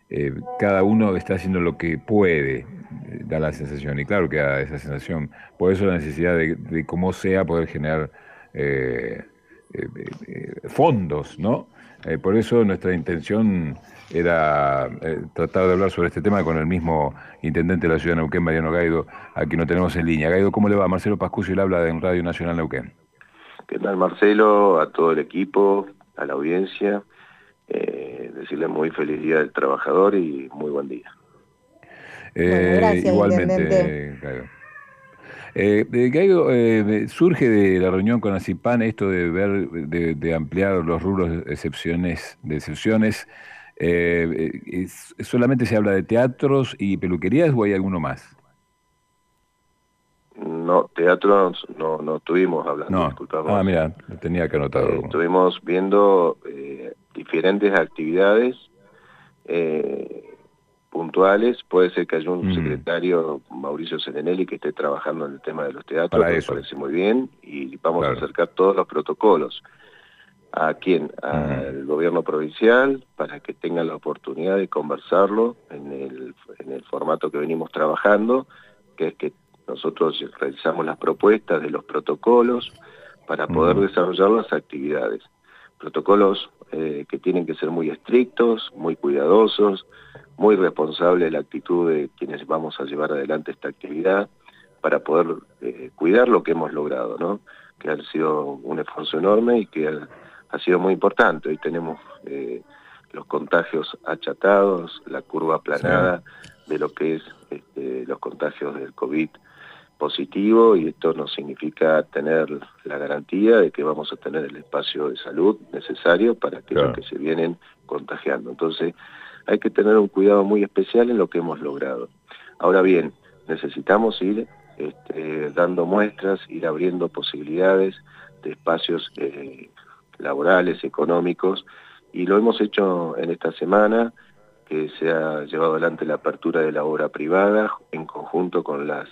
cada uno está haciendo lo que puede, da la sensación, y claro que da esa sensación. Por eso la necesidad de cómo sea poder generar eh, fondos, ¿no? Por eso nuestra intención era tratar de hablar sobre este tema con el mismo intendente de la ciudad de Neuquén, Mariano Gaido, a quien no tenemos en línea. Gaido, ¿cómo le va? Marcelo Pascucio, le habla de Radio Nacional Neuquén. ¿Qué tal, Marcelo? A todo el equipo, a la audiencia, decirle muy feliz Día del Trabajador y muy buen día. Bueno, gracias, intendente. Igualmente, Gaido. Gaido, surge de la reunión con ACIPAN esto de ver, de ampliar los rubros de excepciones. ¿Solamente se habla de teatros y peluquerías o hay alguno más? No, teatro no estuvimos hablando, No. Ah, disculpamos. mira, lo tenía que anotar. Estuvimos viendo diferentes actividades puntuales. Puede ser que haya un Mm, secretario, Mauricio Serenelli, que esté trabajando en el tema de los teatros, para que me eso, parece muy bien, y vamos a claro. acercar todos los protocolos. ¿A quién? Ujú, Al gobierno provincial, para que tengan la oportunidad de conversarlo en el formato que venimos trabajando, que es que nosotros realizamos las propuestas de los protocolos para poder ujú, desarrollar las actividades. Protocolos que tienen que ser muy estrictos, muy cuidadosos, muy responsable de la actitud de quienes vamos a llevar adelante esta actividad para poder cuidar lo que hemos logrado, ¿no? Que ha sido un esfuerzo enorme y que ha sido muy importante. Hoy tenemos los contagios achatados, la curva sí, aplanada de lo que es los contagios del COVID positivo, y esto nos significa tener la garantía de que vamos a tener el espacio de salud necesario para aquellos claro. que se vienen contagiando. Entonces, hay que tener un cuidado muy especial en lo que hemos logrado. Ahora bien, necesitamos ir dando muestras, ir abriendo posibilidades de espacios laborales, económicos, y lo hemos hecho en esta semana, que se ha llevado adelante la apertura de la obra privada en conjunto con las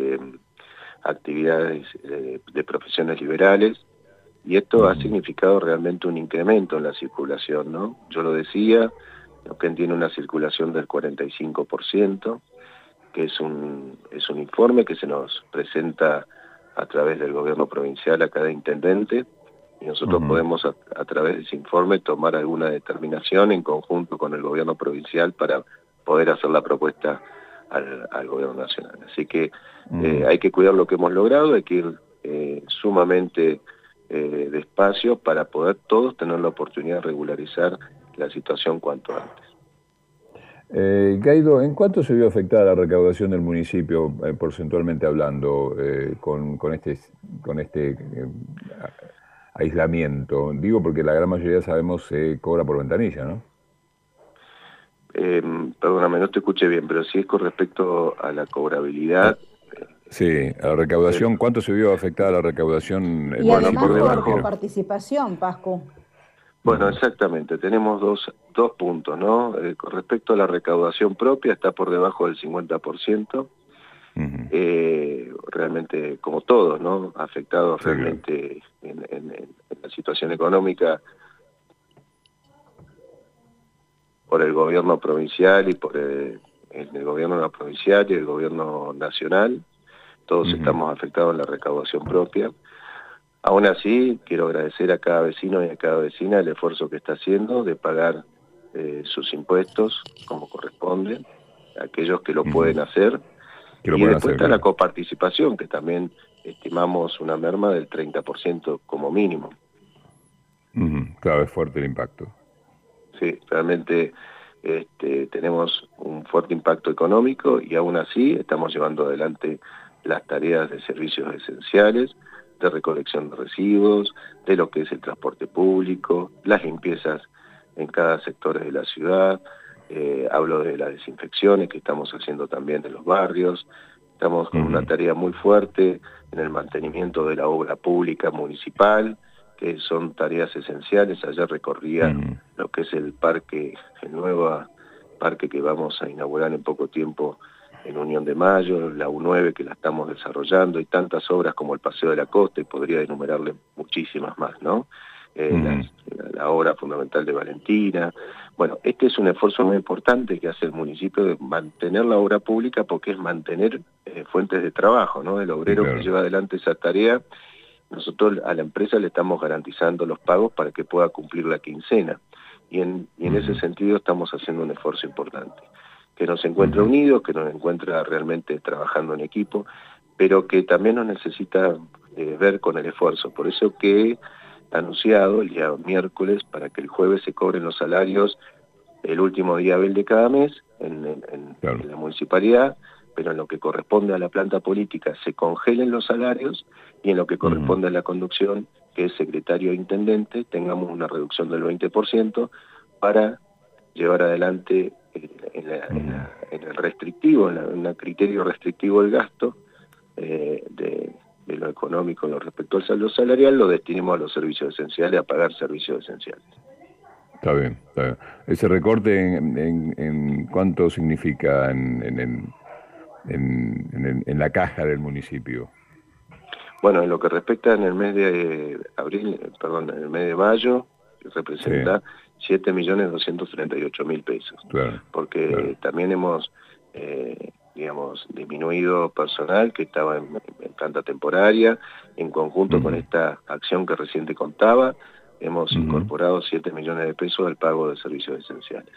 actividades de profesiones liberales, y esto ha Ujú, significado realmente un incremento en la circulación, ¿no? Yo lo decía, Neuquén tiene una circulación del 45%, que es un informe que se nos presenta a través del gobierno provincial a cada intendente, y nosotros ujú. podemos a través de ese informe tomar alguna determinación en conjunto con el gobierno provincial para poder hacer la propuesta al gobierno nacional. Así que Mm. hay que cuidar lo que hemos logrado, hay que ir sumamente despacio para poder todos tener la oportunidad de regularizar la situación cuanto antes. Gaido, ¿en cuánto se vio afectada la recaudación del municipio, porcentualmente hablando, con este aislamiento? Digo porque la gran mayoría sabemos se cobra por ventanilla, ¿no? Eh, Perdóname, no te escuché bien, pero si es con respecto a la Ah, cobrabilidad, sí, a la eh, recaudación, ¿cuánto se vio afectada la recaudación el Y bueno, además municipio de por Barrio? coparticipación, Pascu. bueno, Ujú, exactamente, tenemos dos puntos, ¿no? Con respecto a la recaudación propia, está por debajo del 50%, ujú. realmente como todos, ¿no? Afectados Sí, claro. realmente en la situación económica por el gobierno provincial y por el gobierno provincial y el gobierno nacional. Todos Ujú, estamos afectados en la recaudación propia. Aún así, quiero agradecer a cada vecino y a cada vecina el esfuerzo que está haciendo de pagar sus impuestos como corresponde, aquellos que lo ujú. pueden hacer. Que lo Y pueden después hacer, está la claro. coparticipación, que también estimamos una merma del 30% como mínimo. Ujú, claro, es fuerte el impacto. Sí, realmente tenemos un fuerte impacto económico, y aún así estamos llevando adelante las tareas de servicios esenciales, de recolección de residuos, de lo que es el transporte público, las limpiezas en cada sector de la ciudad. Hablo de las desinfecciones que estamos haciendo también en los barrios. Estamos con una Ujú, tarea muy fuerte en el mantenimiento de la obra pública municipal, que son tareas esenciales. Ayer recorría ujú. lo que es el nuevo parque que vamos a inaugurar en poco tiempo en Unión de Mayo, la U9 que la estamos desarrollando, y tantas obras como el Paseo de la Costa, y podría enumerarle muchísimas más, ¿no? la obra fundamental de Valentina. Bueno, este es un esfuerzo muy importante que hace el municipio de mantener la obra pública, porque es mantener fuentes de trabajo, ¿no? El obrero que lleva adelante esa tarea, nosotros a la empresa le estamos garantizando los pagos para que pueda cumplir la quincena. Y en ese sentido estamos haciendo un esfuerzo importante. Que nos encuentra unidos, que nos encuentra realmente trabajando en equipo, pero que también nos necesita ver con el esfuerzo. Por eso que he anunciado el día miércoles para que el jueves se cobren los salarios el último día hábil de cada mes en la municipalidad, pero en lo que corresponde a la planta política se congelen los salarios, y en lo que corresponde a la conducción, que es secretario e intendente, tengamos una reducción del 20% para llevar adelante en el restrictivo, en el criterio restrictivo del gasto de lo económico en lo respecto al saldo salarial, lo destinemos a los servicios esenciales, a pagar servicios esenciales. Está bien, está bien. ¿Ese recorte en cuánto significa en la caja del municipio? Bueno, en lo que respecta en el mes de en el mes de mayo, representa 7.238.000 pesos. Claro, porque también hemos, disminuido personal que estaba en planta temporaria, en conjunto con esta acción que recién te contaba, hemos incorporado 7 millones de pesos al pago de servicios esenciales.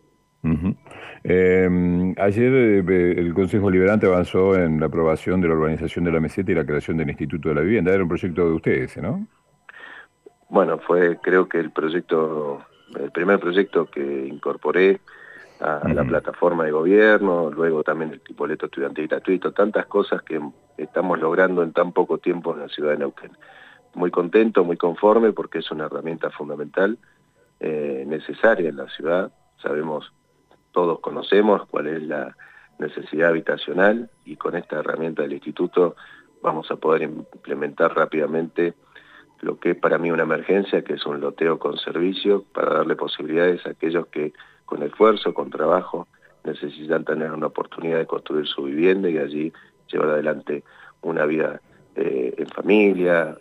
Ayer el Consejo Deliberante avanzó en la aprobación de la urbanización de la Meseta y la creación del Instituto de la Vivienda. Era un proyecto de ustedes, ¿no? Bueno, fue creo que el primer proyecto que incorporé a la plataforma de gobierno, luego también el boleto estudiantil gratuito, tantas cosas que estamos logrando en tan poco tiempo en la ciudad de Neuquén. Muy contento, muy conforme, porque es una herramienta fundamental, necesaria en la ciudad. Todos conocemos cuál es la necesidad habitacional, y con esta herramienta del instituto vamos a poder implementar rápidamente lo que es para mí una emergencia, que es un loteo con servicio, para darle posibilidades a aquellos que con esfuerzo, con trabajo, necesitan tener una oportunidad de construir su vivienda y allí llevar adelante una vida en familia,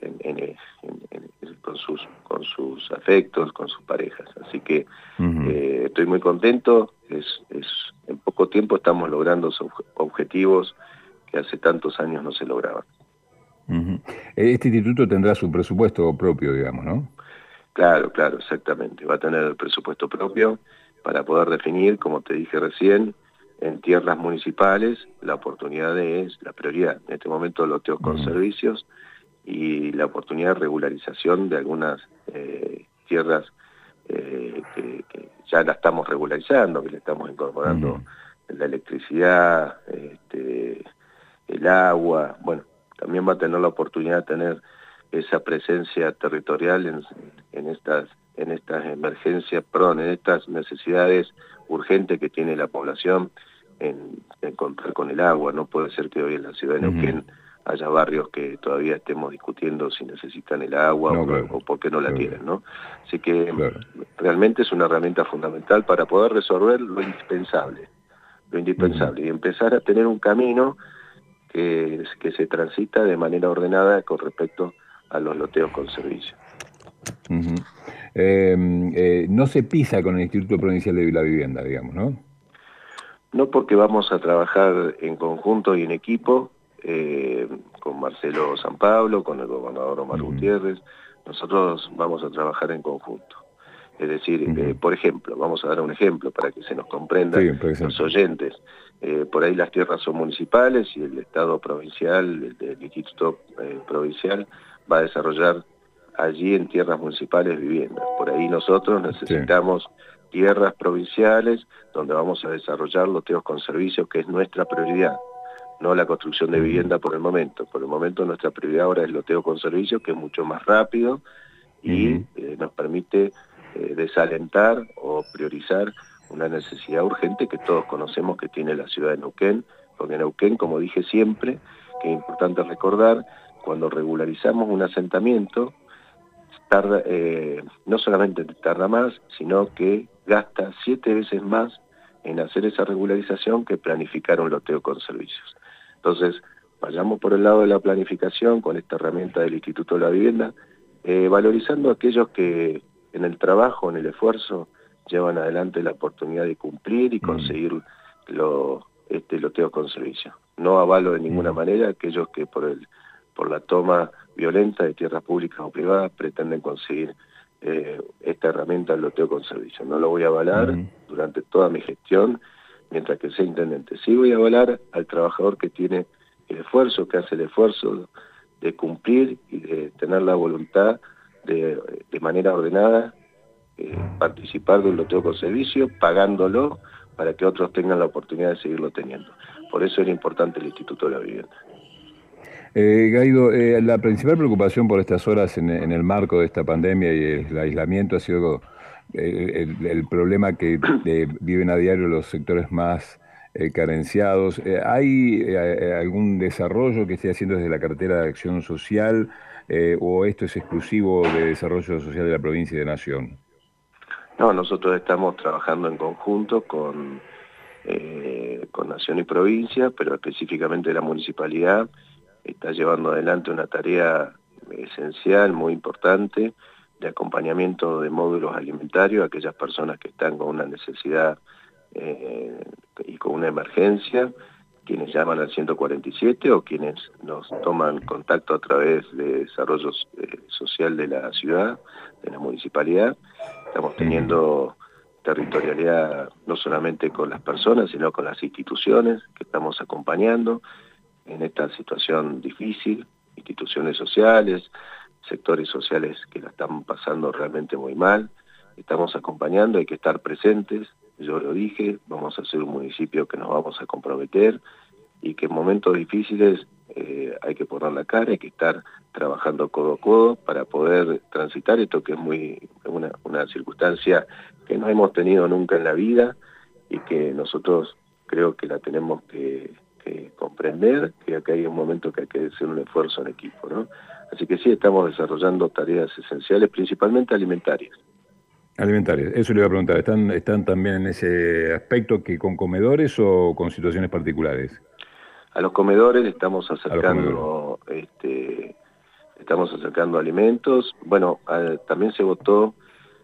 con sus afectos, con sus parejas. Así que estoy muy contento. En poco tiempo estamos logrando esos objetivos que hace tantos años no se lograban. Este instituto tendrá su presupuesto propio, digamos, ¿no? Claro, exactamente. Va a tener el presupuesto propio para poder definir, como te dije recién, en tierras municipales la oportunidad es la prioridad. En este momento loteos con servicios y la oportunidad de regularización de algunas tierras que ya la estamos regularizando, que le estamos incorporando la electricidad, el agua. Bueno, también va a tener la oportunidad de tener esa presencia territorial en estas emergencias, en estas necesidades urgentes que tiene la población en contar con el agua. No puede ser que hoy en la ciudad de Neuquén haya barrios que todavía estemos discutiendo si necesitan el agua o por qué no la tienen, ¿no? Así que realmente es una herramienta fundamental para poder resolver lo indispensable, y empezar a tener un camino que se transita de manera ordenada con respecto a los loteos con servicio. No se pisa con el Instituto Provincial de la Vivienda, digamos, ¿no? No, porque vamos a trabajar en conjunto y en equipo, con Marcelo San Pablo, con el gobernador Omar Gutiérrez. Nosotros vamos a trabajar en conjunto. Es decir, por ejemplo, vamos a dar un ejemplo para que se nos comprenda los oyentes. Por ahí las tierras son municipales y el Estado provincial, el Instituto Provincial, va a desarrollar allí en tierras municipales viviendas. Por ahí nosotros necesitamos tierras provinciales donde vamos a desarrollar loteos con servicios, que es nuestra prioridad, no la construcción de vivienda por el momento. Por el momento nuestra prioridad ahora es loteo con servicios, que es mucho más rápido y nos permite desalentar o priorizar una necesidad urgente que todos conocemos que tiene la ciudad de Neuquén, porque Neuquén, como dije siempre, que es importante recordar, cuando regularizamos un asentamiento, no solamente tarda más, sino que gasta 7 veces más en hacer esa regularización que planificar un loteo con servicios. Entonces, vayamos por el lado de la planificación con esta herramienta del Instituto de la Vivienda, valorizando a aquellos que en el trabajo, en el esfuerzo, llevan adelante la oportunidad de cumplir y conseguir loteo con servicio. No avalo de ninguna manera a aquellos que por la toma violenta de tierras públicas o privadas pretenden conseguir esta herramienta del loteo con servicio. No lo voy a avalar durante toda mi gestión mientras que sea intendente. Sí voy a avalar al trabajador que tiene el esfuerzo, que hace el esfuerzo de cumplir y de tener la voluntad de manera ordenada participar de un loteo con servicio, pagándolo para que otros tengan la oportunidad de seguirlo teniendo. Por eso era importante el Instituto de la Vivienda. Gaido, la principal preocupación por estas horas en el marco de esta pandemia y el aislamiento ha sido el problema que viven a diario los sectores más carenciados. ¿Hay algún desarrollo que esté haciendo desde la cartera de Acción Social o esto es exclusivo de Desarrollo Social de la provincia y de Nación? No, nosotros estamos trabajando en conjunto con Nación y provincia, pero específicamente la municipalidad está llevando adelante una tarea esencial, muy importante, de acompañamiento de módulos alimentarios a aquellas personas que están con una necesidad y con una emergencia, quienes llaman al 147 o quienes nos toman contacto a través de desarrollo social de la ciudad, de la municipalidad. Estamos teniendo territorialidad no solamente con las personas, sino con las instituciones que estamos acompañando en esta situación difícil, instituciones sociales, sectores sociales que la están pasando realmente muy mal. Estamos acompañando, hay que estar presentes, yo lo dije, vamos a ser un municipio que nos vamos a comprometer y que en momentos difíciles hay que poner la cara, hay que estar trabajando codo a codo para poder transitar esto que es una circunstancia que no hemos tenido nunca en la vida y que nosotros creo que la tenemos que comprender, que acá hay un momento que hay que hacer un esfuerzo en equipo, ¿no? Así que sí, estamos desarrollando tareas esenciales, principalmente alimentarias. Alimentarias, eso le iba a preguntar, ¿están también en ese aspecto que con comedores o con situaciones particulares? A los comedores estamos acercando, estamos acercando alimentos. Bueno, también se votó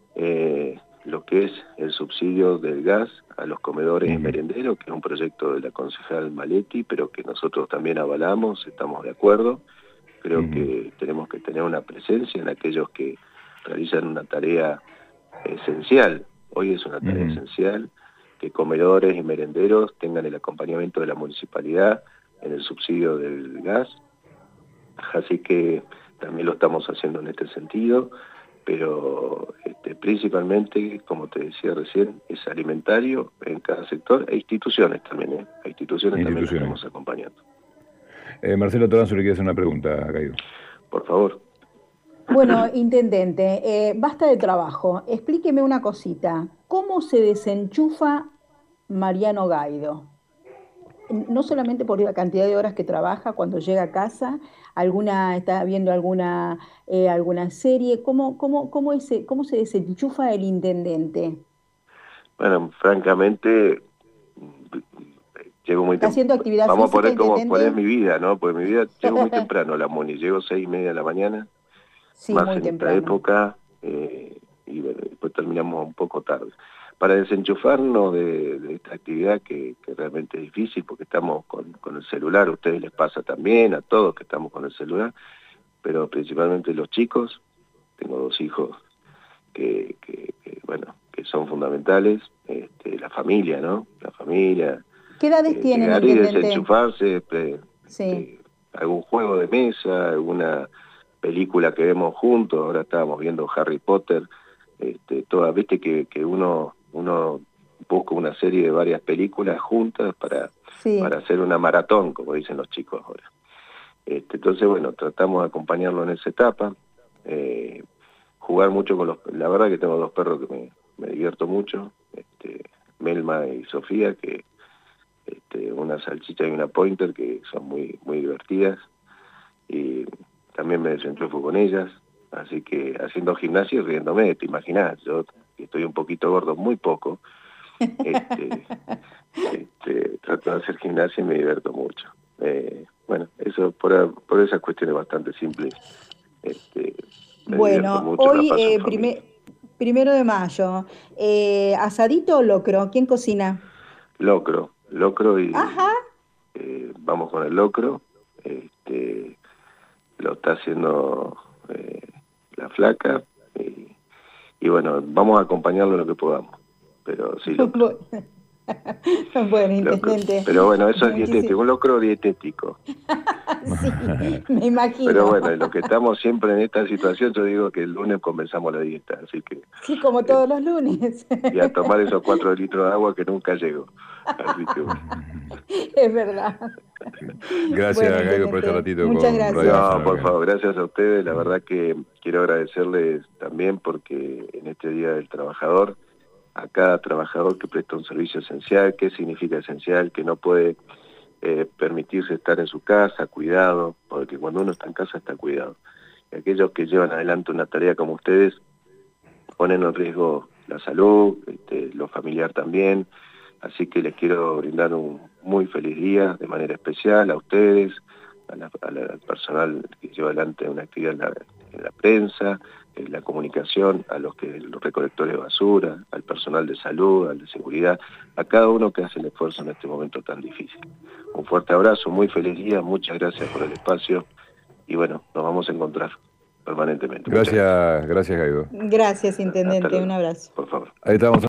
lo que es el subsidio del gas a los comedores y merenderos, que es un proyecto de la concejal Maletti, pero que nosotros también avalamos, estamos de acuerdo. Creo que tenemos que tener una presencia en aquellos que realizan una tarea esencial. Hoy es una tarea esencial que comedores y merenderos tengan el acompañamiento de la municipalidad en el subsidio del gas. Así que también lo estamos haciendo en este sentido, pero principalmente, como te decía recién, es alimentario en cada sector, e instituciones también, a instituciones también las estamos acompañando. Marcelo Toranzo le quiere hacer una pregunta, Gaido. Por favor. Bueno, intendente, basta de trabajo. Explíqueme una cosita. ¿Cómo se desenchufa Mariano Gaido? No solamente por la cantidad de horas que trabaja cuando llega a casa, está viendo alguna serie. ¿Cómo se desenchufa el intendente? Bueno, francamente, llego muy temprano. ¿Haciendo actividad Vamos física, a poner cuál es intendente? mi vida, ¿no? Porque mi vida, llego muy temprano a la MUNI, llego 6:30 de la mañana, Sí, más muy en temprano. esta época, y bueno, después terminamos un poco tarde. Para desenchufarnos de esta actividad que realmente es difícil, porque estamos con el celular, a ustedes les pasa también, a todos que estamos con el celular, pero principalmente los chicos. Tengo 2 hijos que son fundamentales, la familia, ¿no? La familia. ¿Qué edades tienen, llegar y intendente? desenchufarse, Sí. algún juego de mesa, alguna película que vemos juntos. Ahora estábamos viendo Harry Potter, viste que uno busca una serie de varias películas juntas para hacer una maratón, como dicen los chicos ahora. Entonces, bueno, tratamos de acompañarlo en esa etapa, jugar mucho con la verdad que tengo 2 perros que me divierto mucho, Melma y Sofía, que una salchicha y una pointer que son muy, muy divertidas, y también me desenchufo con ellas, así que haciendo gimnasio y riéndome, te imaginás, yo estoy un poquito gordo, muy poco, trato de hacer gimnasia y me divierto mucho. Bueno, eso por esas cuestiones bastante simples, Me divierto Bueno, mucho, la hoy paso en familia. 1 de mayo, ¿asadito o locro? ¿Quién cocina? Locro Ajá. y vamos con el locro. Lo está haciendo la flaca y bueno, vamos a acompañarlo lo que podamos. Pero sí, locro. Bueno, Locro. intendente, Pero bueno, eso es muchísimo. dietético, un locro dietético. Sí, me Pero imagino. bueno, lo que estamos siempre en esta situación, yo digo que el lunes comenzamos la dieta, así que Sí, como eh, todos los lunes. y a tomar esos 4 litros de agua que nunca llego. Así que bueno. Es verdad. Bueno, Gracias, Gaido, por este intendente, ratito muchas con Radio gracias. No, Nacional por Neuquén. favor, gracias a ustedes. La verdad que quiero agradecerles también porque en este Día del Trabajador, a cada trabajador que presta un servicio esencial, ¿qué significa esencial? Que no puede permitirse estar en su casa, cuidado, porque cuando uno está en casa está cuidado. Y aquellos que llevan adelante una tarea como ustedes ponen en riesgo la salud, lo familiar también, así que les quiero brindar un muy feliz día de manera especial a ustedes, al personal que lleva adelante una actividad en la prensa, en la comunicación, los recolectores de basura, al personal de salud, al de seguridad, a cada uno que hace el esfuerzo en este momento tan difícil. Un fuerte abrazo, muy feliz día, muchas gracias por el espacio y bueno, nos vamos a encontrar permanentemente. Muchas gracias. Gracias, Gaido. Gracias, Hasta intendente. Un luego, abrazo. por favor. Ahí estamos.